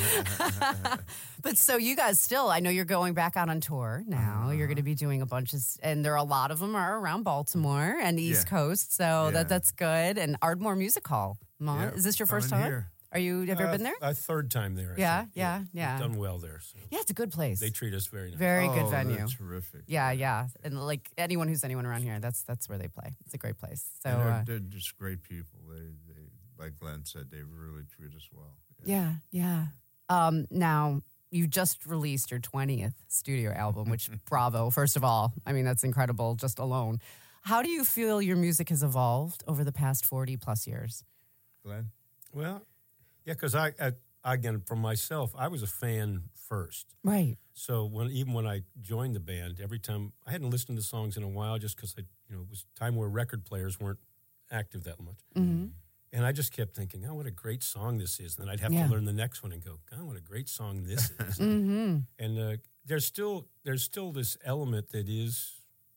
But so you guys still, I know you're going back out on tour now. You're going to be doing a bunch of, and there are a lot of them are around Baltimore and the East Coast. So that's good. And Ardmore Music Hall. Is this your first time? Here. Have you ever been there? A third time there. Yeah. We've done well there. So. Yeah, it's a good place. They treat us very nice. Very good venue. That's terrific. Yeah. And like anyone around here, that's where they play. It's a great place. So and they're just great people. They like Glenn said, they really treat us well. Yeah. Now you just released your 20th studio album, which bravo. First of all, I mean that's incredible just alone. How do you feel your music has evolved over the past 40 plus years? Glenn? Well, yeah, because I again, from myself, I was a fan first. Right. So even when I joined the band, every time I hadn't listened to songs in a while, just because it was a time where record players weren't active that much, and I just kept thinking, "Oh, what a great song this is!" And then I'd have to learn the next one and go, "God, what a great song this is!" And there's still this element that is,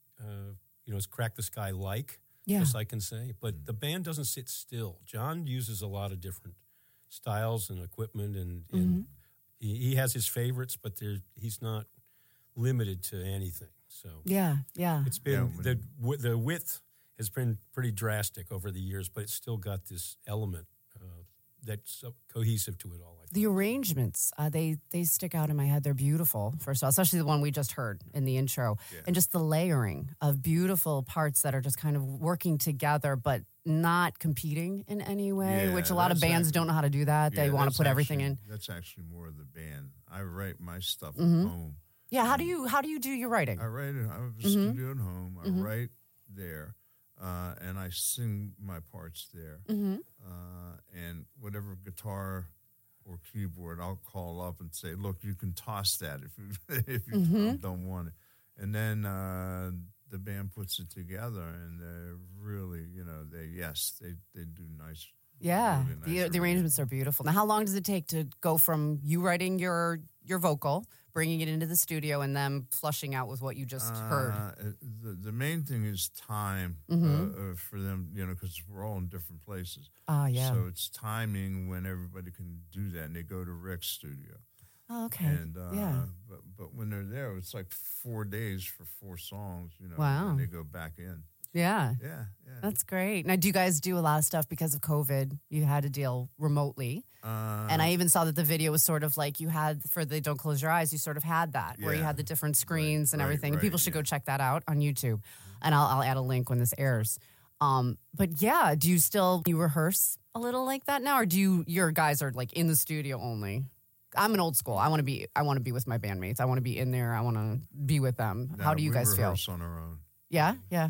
is Crack the Sky like. Yes, I can say. But the band doesn't sit still. John uses a lot of different styles and equipment, and he has his favorites, but he's not limited to anything. So it's been the width has been pretty drastic over the years, but it's still got this element that's cohesive to it all. The arrangements, they stick out in my head. They're beautiful, first of all, especially the one we just heard in the intro. Yeah. And just the layering of beautiful parts that are just kind of working together, but not competing in any way, which a lot of bands don't know how to do that. They want to put everything in. That's actually more of the band. I write my stuff at home. Yeah, how do you do your writing? I write it. I have a studio at home. I write there. And I sing my parts there. And whatever guitar or keyboard, I'll call up and say, "Look, you can toss that if you don't want it." And then the band puts it together, and they're really, they do nice. Yeah, really nice the arrangements are beautiful. Now, how long does it take to go from you writing your vocal, bringing it into the studio, and then flushing out with what you just heard? The main thing is time for them, because we're all in different places. So it's timing when everybody can do that, and they go to Rick's studio. Oh, okay. And but when they're there, it's like 4 days for 4 songs, Wow. and they go back in. Yeah. Yeah. That's great. Now, do you guys do a lot of stuff because of COVID? You had to deal remotely. And I even saw that the video was sort of like you had for the Don't Close Your Eyes, you sort of had that where you had the different screens and everything. And people should go check that out on YouTube. And I'll add a link when this airs. But yeah, do you rehearse a little like that now? Or your guys are like in the studio only? I'm an old school. I want to be with my bandmates. I want to be in there. I want to be with them. How do you guys feel? We rehearse on our own. Yeah. Yeah.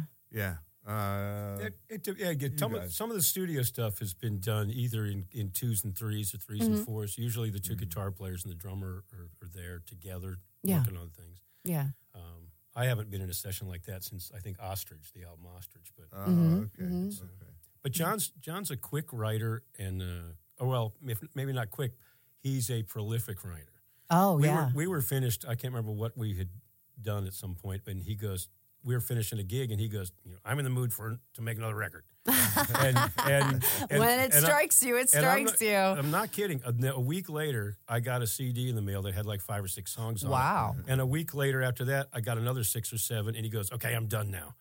Some of the studio stuff has been done either in 2s and 3s or 3s and 4s. Usually the 2 guitar players and the drummer are there together working on things. Yeah. I haven't been in a session like that since I think Ostrich, the album Ostrich. But okay. But John's a quick writer and maybe not quick. He's a prolific writer. Oh, We were finished. I can't remember what we had done at some point, and he goes, we were finishing a gig, and he goes, I'm in the mood to make another record. and when it strikes you, it strikes you. I'm not kidding. A week later, I got a CD in the mail that had like 5 or 6 songs on it. Wow. And a week later after that, I got another 6 or 7, and he goes, okay, I'm done now.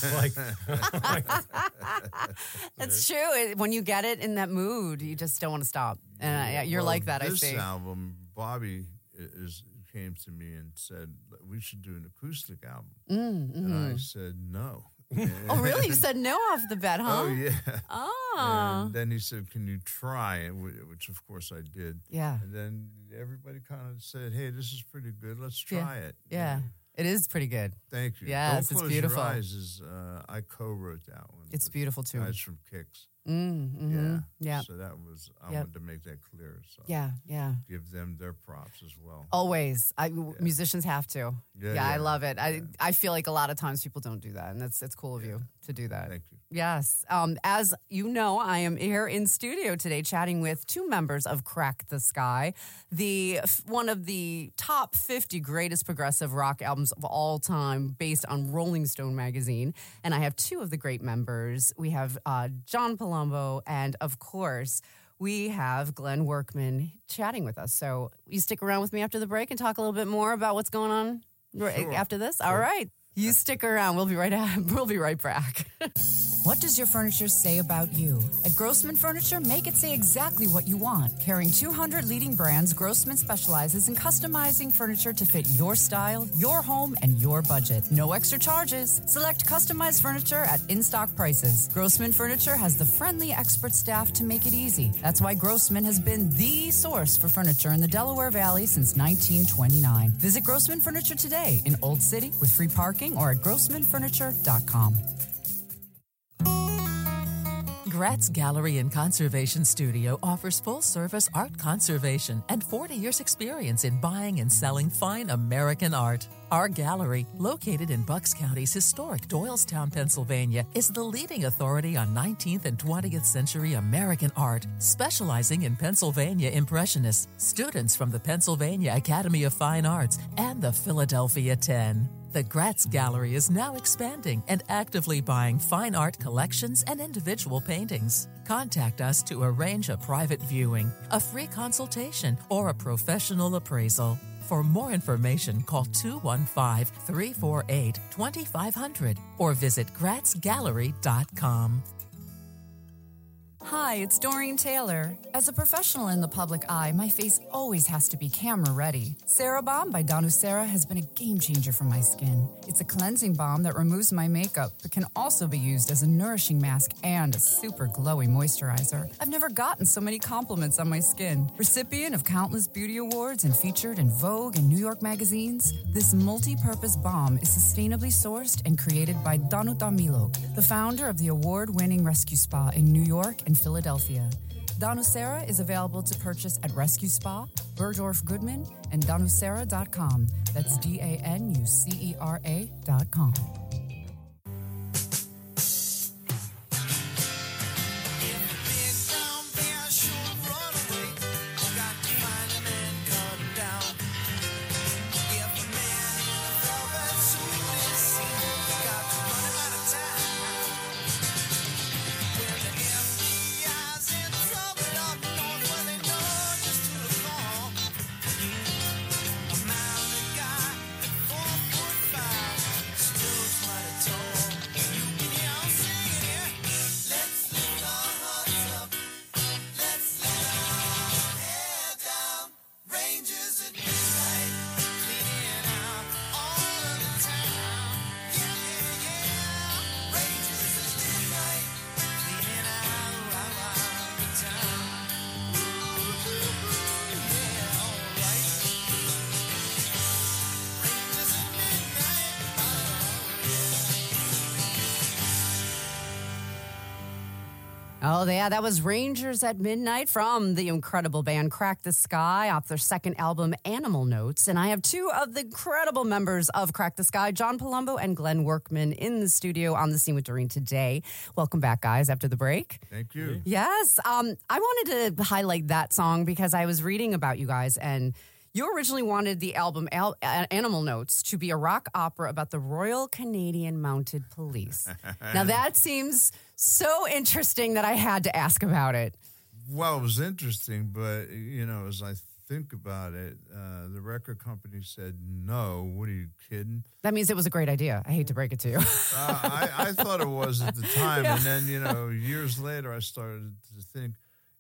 It's true. When you get it in that mood, you just don't want to stop. And you're like that, I see. This album, Bobby came to me and said, we should do an acoustic album. Mm-hmm. And I said, no. Oh, really? You said no off the bat, huh? Oh, yeah. Oh. And then he said, can you try it? Which, of course, I did. Yeah. And then everybody kind of said, hey, this is pretty good. Let's try it. Yeah. It is pretty good. Thank you. Yes, Don't it's Close beautiful. Your Eyes is, I co-wrote that one. It's with beautiful, too. Guys from Kicks. Mm-hmm. Yeah. So that was, I Yep. wanted to make that clear. So Yeah. give them their props as well. Always. Musicians have to. Yeah, I love it. I feel like a lot of times people don't do that, and it's cool of you to do that. Thank you. Yes. As you know, I am here in studio today chatting with two members of Crack the Skye, one of the top 50 greatest progressive rock albums of all time based on Rolling Stone magazine. And I have two of the great members. We have John Palumbo, and of course, we have Glenn Workman chatting with us. So you stick around with me after the break and talk a little bit more about what's going on after this? All right. You stick around. We'll be right back. What does your furniture say about you? At Grossman Furniture, make it say exactly what you want. Carrying 200 leading brands, Grossman specializes in customizing furniture to fit your style, your home, and your budget. No extra charges. Select customized furniture at in-stock prices. Grossman Furniture has the friendly expert staff to make it easy. That's why Grossman has been the source for furniture in the Delaware Valley since 1929. Visit Grossman Furniture today in Old City with free parking or at grossmanfurniture.com. Gratz Gallery and Conservation Studio offers full-service art conservation and 40 years experience in buying and selling fine American art. Our gallery, located in Bucks County's historic Doylestown, Pennsylvania, is the leading authority on 19th and 20th century American art, specializing in Pennsylvania Impressionists, students from the Pennsylvania Academy of Fine Arts, and the Philadelphia 10. The Gratz Gallery is now expanding and actively buying fine art collections and individual paintings. Contact us to arrange a private viewing, a free consultation, or a professional appraisal. For more information, call 215-348-2500 or visit GratzGallery.com. Hi, it's Doreen Taylor. As a professional in the public eye, my face always has to be camera ready. Sarah Balm by Danusera has been a game changer for my skin. It's a cleansing balm that removes my makeup, but can also be used as a nourishing mask and a super glowy moisturizer. I've never gotten so many compliments on my skin. Recipient of countless beauty awards and featured in Vogue and New York magazines, this multi-purpose balm is sustainably sourced and created by Danu Damilog, the founder of the award-winning Rescue Spa in New York and Philadelphia. Danusera is available to purchase at Rescue Spa, Bergdorf Goodman, and danusera.com. That's DANUCERA.com. Oh, yeah, that was Rangers at Midnight from the incredible band Crack the Skye off their second album, Animal Notes. And I have two of the incredible members of Crack the Skye, John Palumbo and Glenn Workman, in the studio on The Scene with Doreen today. Welcome back, guys, after the break. Thank you. Yes. I wanted to highlight that song because I was reading about you guys, and you originally wanted the album Animal Notes to be a rock opera about the Royal Canadian Mounted Police. Now, that seems so interesting that I had to ask about it. Well, it was interesting, but, you know, as I think about it, the record company said, no, what are you kidding? That means it was a great idea. I hate to break it to you. I thought it was at the time. Yeah. And then, you know, years later, I started to think,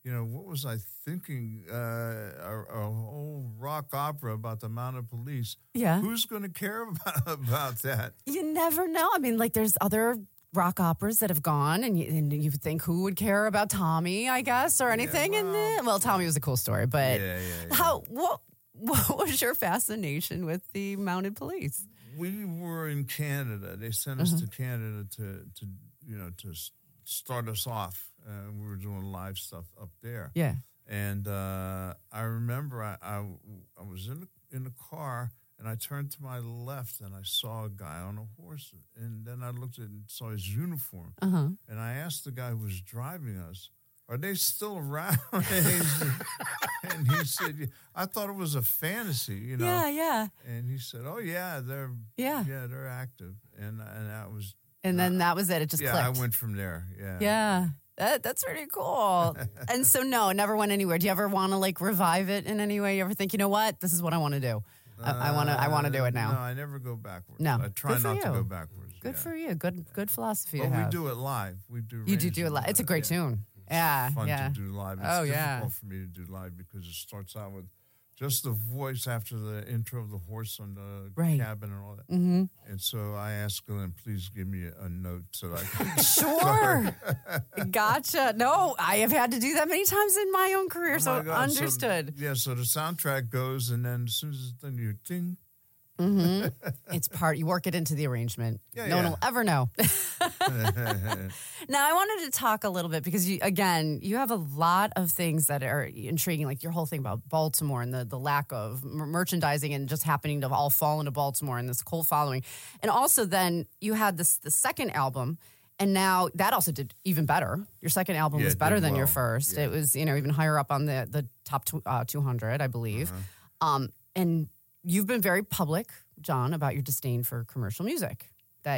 what was I thinking? A whole rock opera about the Mounted Police. Yeah. Who's going to care about that? You never know. I mean, like there's other rock operas that have gone, and you think who would care about Tommy, I guess, or anything. Well, Tommy was a cool story, but what was your fascination with the Mounted Police? We were in Canada. They sent us to Canada to start us off. We were doing live stuff up there. Yeah. And I remember I was in the car, and I turned to my left, and I saw a guy on a horse. And then I looked at and saw his uniform. And I asked the guy who was driving us, "Are they still around?" And he said, "I thought it was a fantasy, Yeah. And he said, "Oh yeah, they're active." And that was. And then that was it. It just clicked. I went from there. Yeah. Yeah. That's pretty cool. And so, no, it never went anywhere. Do you ever want to like revive it in any way? You ever think, you know what, this is what I want to do? I want to do it now. No, I never go backwards. No, I try not to go backwards. Good for you. Good philosophy. But to have. we do it live. You do it live. It's a great tune. Yeah, fun to do live. It's yeah. difficult for me to do live because it starts out with just the voice after the intro of the horse on the cabin and all that. And so I asked Glenn, please give me a note so that I can Sure. Gotcha. No, I have had to do that many times in my own career, so understood. So the soundtrack goes, and then as soon as it's done, you ding. It's you work it into the arrangement. No one will ever know. Now, I wanted to talk a little bit because, you have a lot of things that are intriguing, like your whole thing about Baltimore and the lack of merchandising and just happening to all fall into Baltimore and this cult following. And also then you had the second album, and now that also did even better. Your second album was better than your first. It was, even higher up on the top 200, I believe. And you've been very public, John, about your disdain for commercial music. That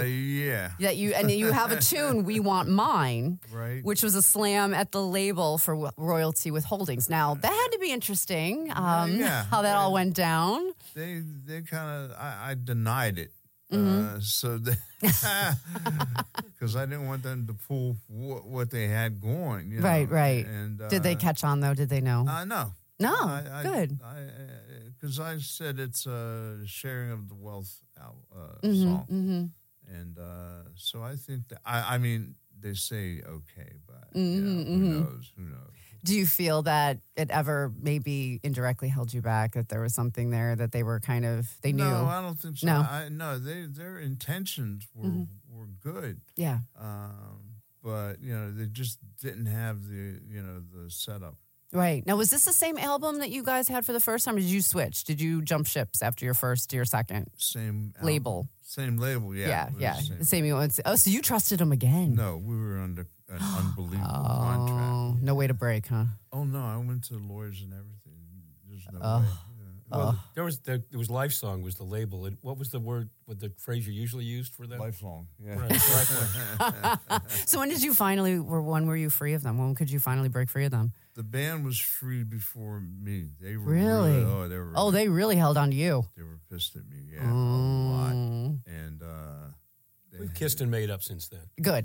you have a tune, "We Want Mine," right? Which was a slam at the label for royalty withholdings. Now that had to be interesting. How that all went down. They kind of I denied it. So because I didn't want them to pull what they had going. Right. And did they catch on though? Did they know? No. No, good. Because I said it's a sharing of the wealth song. And so I think that, I mean, they say okay, but who knows? Do you feel that it ever maybe indirectly held you back, that there was something there that they were they knew? No, I don't think so. No? Their intentions were good. Yeah. But, they just didn't have the setup. Right. Now, was this the same album that you guys had for the first time, or did you switch? Did you jump ships after your first to your second? Same label. Same label, yeah. The same. Oh, so you trusted them again? No, we were under an unbelievable contract. No way to break, huh? Oh, no, I went to the lawyers and everything. There's no way. Well, there was Lifesong was the label. And what was the phrase you usually used for that? Lifelong. Yeah. Right, So when did you were you free of them? When could you finally break free of them? The band was free before me. They were really? They really held on to you. They were pissed at me, a lot. And we've kissed and made up since then. Good.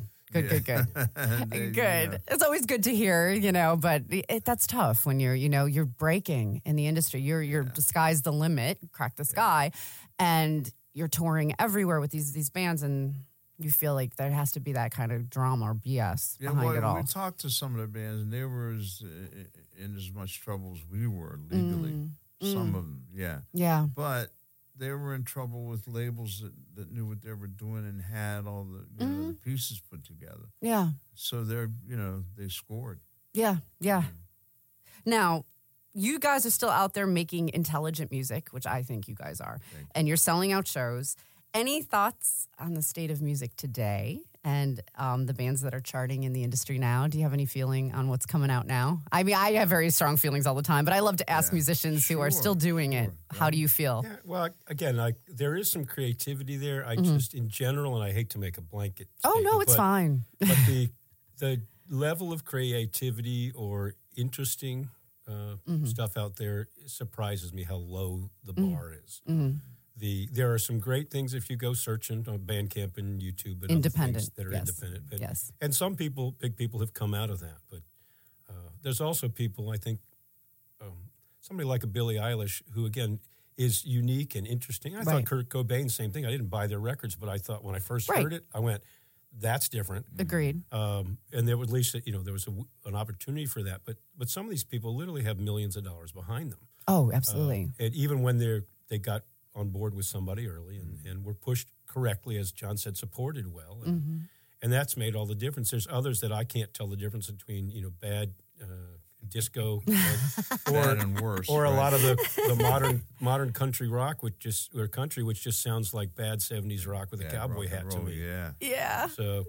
Good. It's always good to hear, but that's tough when you're breaking in the industry. The sky's the limit, crack the sky, and you're touring everywhere with these bands, and you feel like there has to be that kind of drama or BS behind it all. We talked to some of the bands, and they were in as much trouble as we were legally. Some of them, yeah. But they were in trouble with labels that knew what they were doing and had all the pieces put together. Yeah. So they scored. Yeah. Now, you guys are still out there making intelligent music, which I think you guys are, and you're selling out shows. Any thoughts on the state of music today and the bands that are charting in the industry now? Do you have any feeling on what's coming out now? I mean, I have very strong feelings all the time, but I love to ask musicians who are still doing it. How do you feel? Yeah, well, again, there is some creativity there. I just, in general, and I hate to make a blanket statement, no, it's fine. But the level of creativity or interesting stuff out there surprises me how low the bar is. There are some great things if you go searching on Bandcamp and YouTube and independent other things that are independent. Yes. And some big people have come out of that, but there's also people, I think, somebody like a Billie Eilish, who, again, is unique and interesting. I thought Kurt Cobain, same thing. I didn't buy their records, but I thought when I first heard it, I went, that's different. Agreed. And there was at least, there was an opportunity for that. But some of these people literally have millions of dollars behind them. Oh, absolutely. And even when they got on board with somebody early and were pushed correctly, as John said, supported well. And that's made all the difference. There's others that I can't tell the difference between, bad disco bad and worse, or a lot of the modern country rock, which just sounds like bad 70s rock with a cowboy hat to me. Yeah. So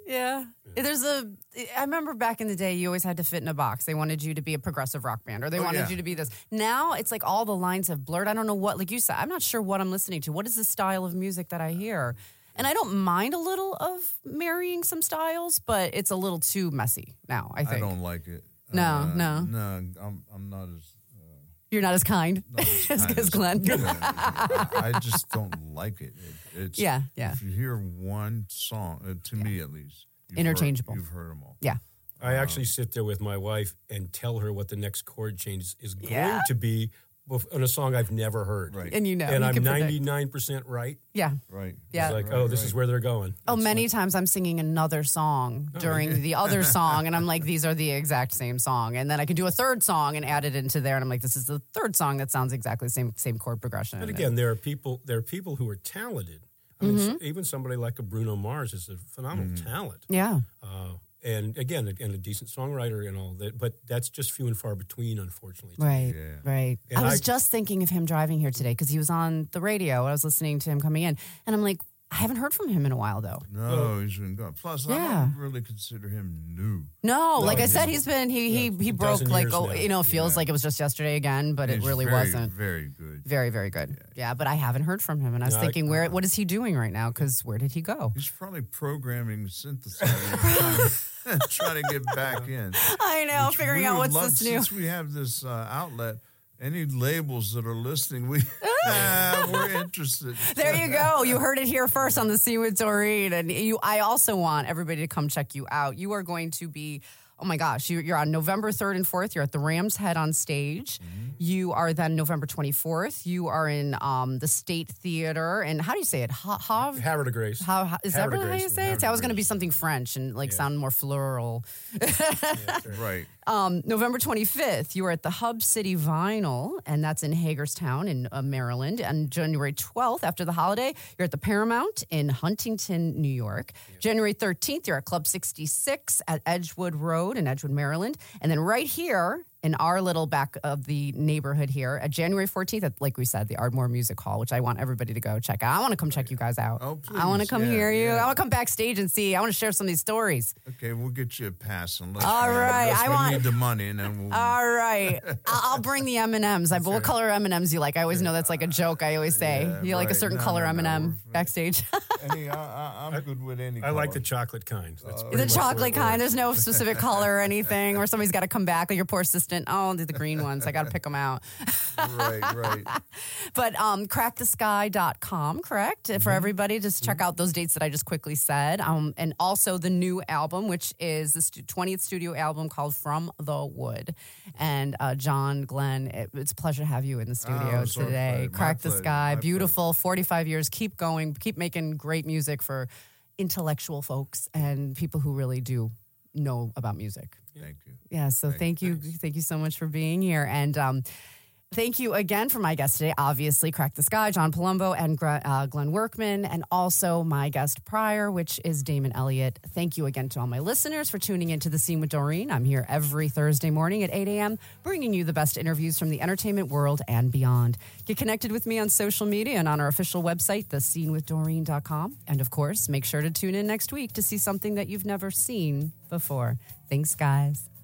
I remember back in the day, you always had to fit in a box. They wanted you to be a progressive rock band, or they wanted you to be this. Now it's like all the lines have blurred. I don't know what, like you said, I'm not sure what I'm listening to. What is the style of music that I hear? And I don't mind a little of marrying some styles, but it's a little too messy now, I think. I don't like it. No. I'm not as... You're not as kind as Glenn. I just don't like it. It's, yeah. If you hear one song, to me at least, interchangeable. You've heard them all. Yeah. I actually sit there with my wife and tell her what the next chord change is going to be on a song I've never heard. Right. And and I'm 99% right. Yeah. Right. Yeah. It's like, this is where they're going. Oh, many times I'm singing another song during the other song, and I'm like, these are the exact same song. And then I can do a third song and add it into there, and I'm like, this is the third song that sounds exactly the same chord progression. But again, there are people who are talented. I mean, even somebody like a Bruno Mars is a phenomenal talent. Yeah. And again, a decent songwriter and all that, but that's just few and far between, unfortunately. Right. And I was just thinking of him driving here today because he was on the radio. I was listening to him coming in, and I'm like, I haven't heard from him in a while, though. No, he's been gone. Plus, I don't really consider him new. No, like I said, he's been he broke like feels like it was just yesterday again, but it really wasn't. Very good. Very, very good. Yeah, but I haven't heard from him, and I was thinking, what is he doing right now? Because where did he go? He's probably programming synthesizers. Trying to get back in. I know, figuring out what's this new. Since we have this outlet, any labels that are listening, we're interested. There you go. You heard it here first on The Scene with Doreen. And I also want everybody to come check you out. You are going to be, oh my gosh, you're on November 3rd and 4th. You're at the Ram's Head on stage. You are then November 24th. You are in the State Theater. And how do you say it? Havre de Grace. Is that really how you say it? I was going to be something French and sound more floral. Right. November 25th, you are at the Hub City Vinyl, and that's in Hagerstown in Maryland. And January 12th, after the holiday, you're at the Paramount in Huntington, New York. Yeah. January 13th, you're at Club 66 at Edgewood Road in Edgewood, Maryland. And then right here in our little back of the neighborhood here at January 14th, at, like we said, the Ardmore Music Hall, which I want everybody to go check out. I want to come check you guys out. Oh, please. I want to come hear you. I want to come backstage and see. I want to share some of these stories. Okay, we'll get you a pass. Unless we need the money, and then we'll... All right. I'll bring the M&Ms. What color M&Ms you like? I always know that's like a joke I always say. You like a certain color M&M backstage? I'm good with any color. I like the chocolate kind. The chocolate kind. There's no specific color or anything, or somebody's got to come back, like your poor assistant. Oh, the green ones. I got to pick them out. Right. But crackthesky.com, correct? For everybody, just check out those dates that I just quickly said. And also the new album, which is the 20th studio album called From the Wood. And John, Glenn, it's a pleasure to have you in the studio today. Crack the Sky, beautiful, 45 years. Keep going, keep making great music for intellectual folks and people who really do know about music. Thank you. Yeah, so thank you so much for being here. And thank you again for my guest today, obviously, Crack the Sky, John Palumbo, and Glenn Workman, and also my guest prior, which is Damon Elliott. Thank you again to all my listeners for tuning into The Scene with Doreen. I'm here every Thursday morning at 8 a.m., bringing you the best interviews from the entertainment world and beyond. Get connected with me on social media and on our official website, thescenewithdoreen.com. And, of course, make sure to tune in next week to see something that you've never seen before. Thanks, guys.